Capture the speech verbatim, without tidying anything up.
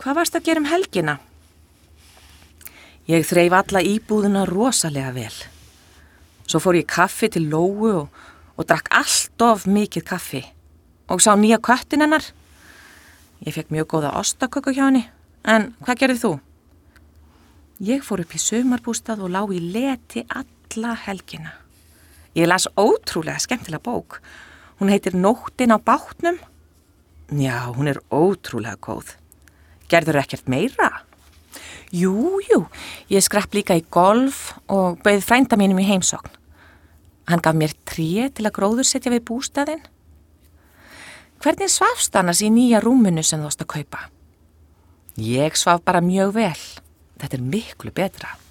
Hvað varst að gera um helgina? Ég þreif alla íbúðuna rosalega vel. Svo fór ég í kaffi til Lóu og, og drakk allt of mikið kaffi og sá nýja köttin hennar. Ég fekk mjög góða ostaköku hjá henni, en hvað gerðir þú? Ég fór upp í sumarbústað og lá í leti alla helgina. Ég las ótrúlega skemmtilega bók. Hún heitir Nóttin á bátnum. Já, hún er ótrúlega góð. Gerður ekkert meira? Jú, jú, ég skrapp líka í golf og bauð frænda mínum í heimsókn. Hann gaf mér tré til að gróðursetja við bústaðinn. Hvernig svafst annars í nýja rúminu sem þú varst að kaupa? Ég svaf bara mjög vel. Þetta er miklu betra.